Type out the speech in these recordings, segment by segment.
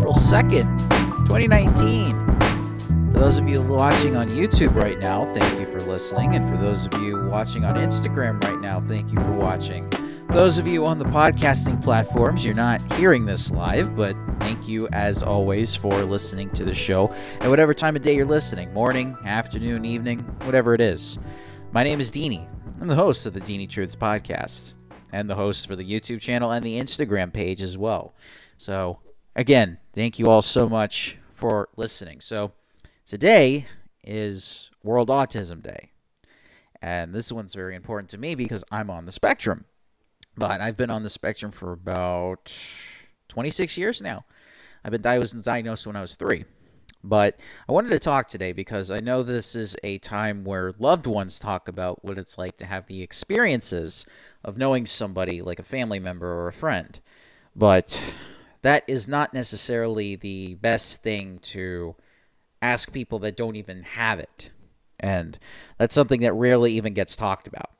April 2nd, 2019. For those of you watching on YouTube right now, thank you for listening. And for those of you watching on Instagram right now, thank you for watching. Those of you on the podcasting platforms, you're not hearing this live, but thank you as always for listening to the show at whatever time of day you're listening, morning, afternoon, evening, whatever it is. My name is Deanie. I'm the host of the Deanie Truths podcast and the host for the YouTube channel and the Instagram page as well. So again, thank you all so much for listening. So today is World Autism Day, and this one's very important to me because I'm on the spectrum. But I've been on the spectrum for about 26 years now. I've been diagnosed when I was 3. But I wanted to talk today because I know this is a time where loved ones talk about what it's like to have the experiences of knowing somebody like a family member or a friend. But that is not necessarily the best thing to ask people that don't even have it. And that's something that rarely even gets talked about.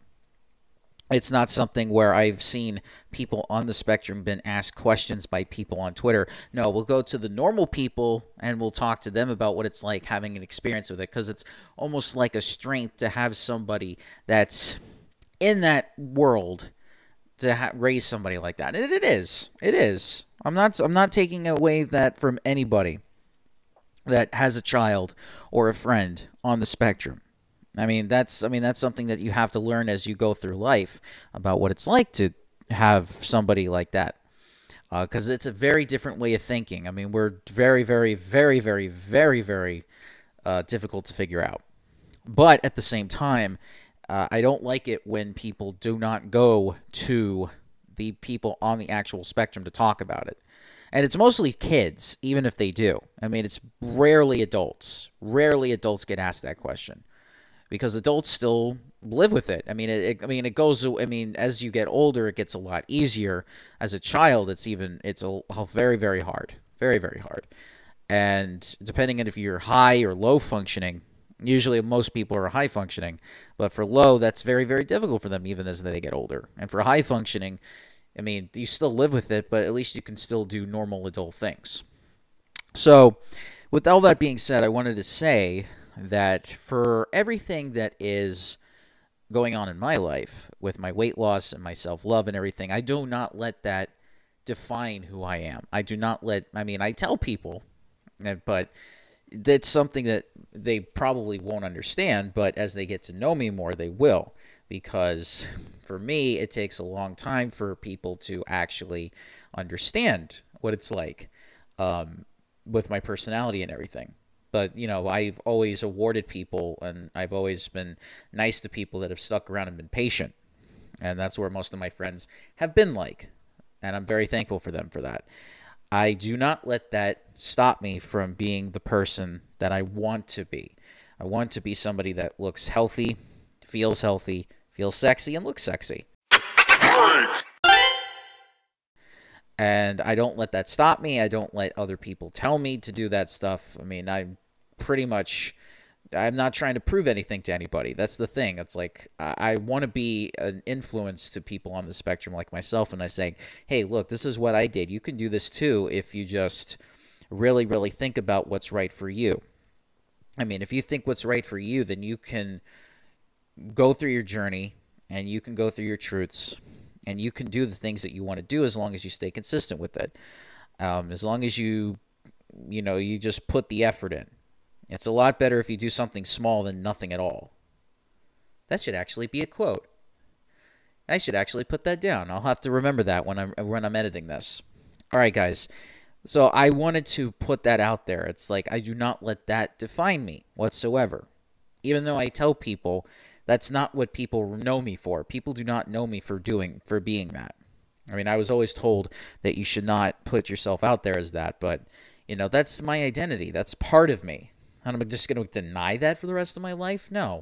It's not something where I've seen people on the spectrum been asked questions by people on Twitter. No, we'll go to the normal people and we'll talk to them about what it's like having an experience with it, because it's almost like a strength to have somebody that's in that world to raise somebody like that. And it is. It is. I'm not taking away that from anybody that has a child or a friend on the spectrum. I mean, that's something that you have to learn as you go through life about what it's like to have somebody like that. Because it's a very different way of thinking. I mean, we're very, very, very, very, very, very difficult to figure out. But at the same time, I don't like it when people do not go to the people on the actual spectrum to talk about it. And it's mostly kids, even if they do. I mean, it's rarely adults. Rarely adults get asked that question, because adults still live with it. I mean, it goes. I mean, as you get older, it gets a lot easier. As a child, it's very, very hard, very, very hard. And depending on if you're high or low functioning, usually most people are high functioning, but for low, that's very, very difficult for them even as they get older. And for high functioning, I mean, you still live with it, but at least you can still do normal adult things. So, with all that being said, I wanted to say that for everything that is going on in my life with my weight loss and my self-love and everything, I do not let that define who I am. I tell people, but that's something that they probably won't understand, but as they get to know me more, they will. Because for me, it takes a long time for people to actually understand what it's like with my personality and everything. But, you know, I've always awarded people, and I've always been nice to people that have stuck around and been patient. And that's where most of my friends have been like. And I'm very thankful for them for that. I do not let that stop me from being the person that I want to be. I want to be somebody that looks healthy, feels sexy, and looks sexy. And I don't let that stop me. I don't let other people tell me to do that stuff. I mean, I'm not trying to prove anything to anybody. That's the thing. It's like, I want to be an influence to people on the spectrum like myself. And I say, hey, look, this is what I did. You can do this too if you just really, really think about what's right for you. I mean, if you think what's right for you, then you can go through your journey and you can go through your truths and you can do the things that you want to do as long as you stay consistent with it. As long as you just put the effort in. It's a lot better if you do something small than nothing at all. That should actually be a quote. I should actually put that down. I'll have to remember that when I'm editing this. All right, guys. So I wanted to put that out there. It's like, I do not let that define me whatsoever. Even though I tell people that's not what people know me for. People do not know me for being that. I mean, I was always told that you should not put yourself out there as that, but you know, that's my identity. That's part of me. And I'm just going to deny that for the rest of my life? No.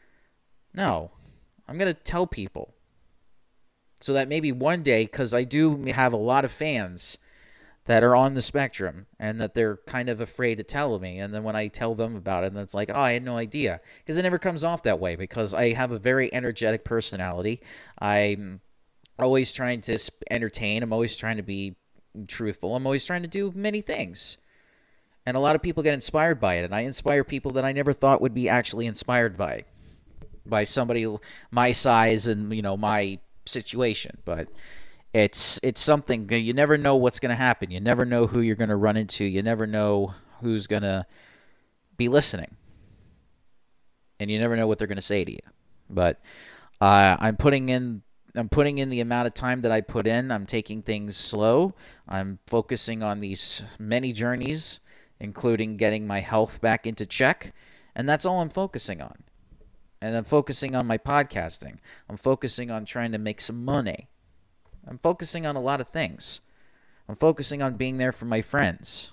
I'm going to tell people. So that maybe one day, because I do have a lot of fans that are on the spectrum and that they're kind of afraid to tell me. And then when I tell them about it, and it's like, oh, I had no idea. Because it never comes off that way, because I have a very energetic personality. I'm always trying to entertain. I'm always trying to be truthful. I'm always trying to do many things. And a lot of people get inspired by it. And I inspire people that I never thought would be actually inspired by somebody my size and, my situation. But it's something. You never know what's going to happen. You never know who you're going to run into. You never know who's going to be listening. And you never know what they're going to say to you. But I'm putting in the amount of time that I put in. I'm taking things slow. I'm focusing on these many journeys, including getting my health back into check. And that's all I'm focusing on. And I'm focusing on my podcasting. I'm focusing on trying to make some money. I'm focusing on a lot of things. I'm focusing on being there for my friends.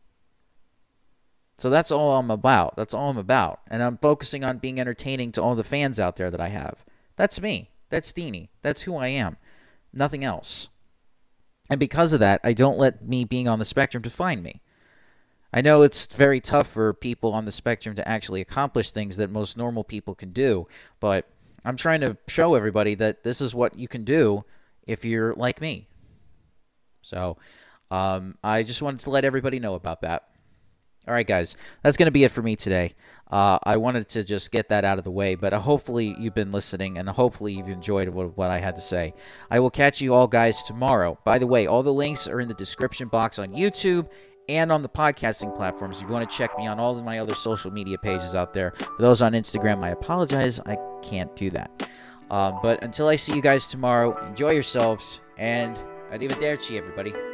So that's all I'm about. That's all I'm about. And I'm focusing on being entertaining to all the fans out there that I have. That's me. That's Steenie. That's who I am. Nothing else. And because of that, I don't let me being on the spectrum define me. I know it's very tough for people on the spectrum to actually accomplish things that most normal people can do, but I'm trying to show everybody that this is what you can do if you're like me. So I just wanted to let everybody know about that. All right, guys, that's going to be it for me today. I wanted to just get that out of the way, but hopefully you've been listening, and hopefully you've enjoyed what I had to say. I will catch you all guys tomorrow. By the way, all the links are in the description box on YouTube and on the podcasting platforms. If you want to check me on all of my other social media pages out there. For those on Instagram, I apologize. I can't do that. But until I see you guys tomorrow, enjoy yourselves, and arrivederci, everybody.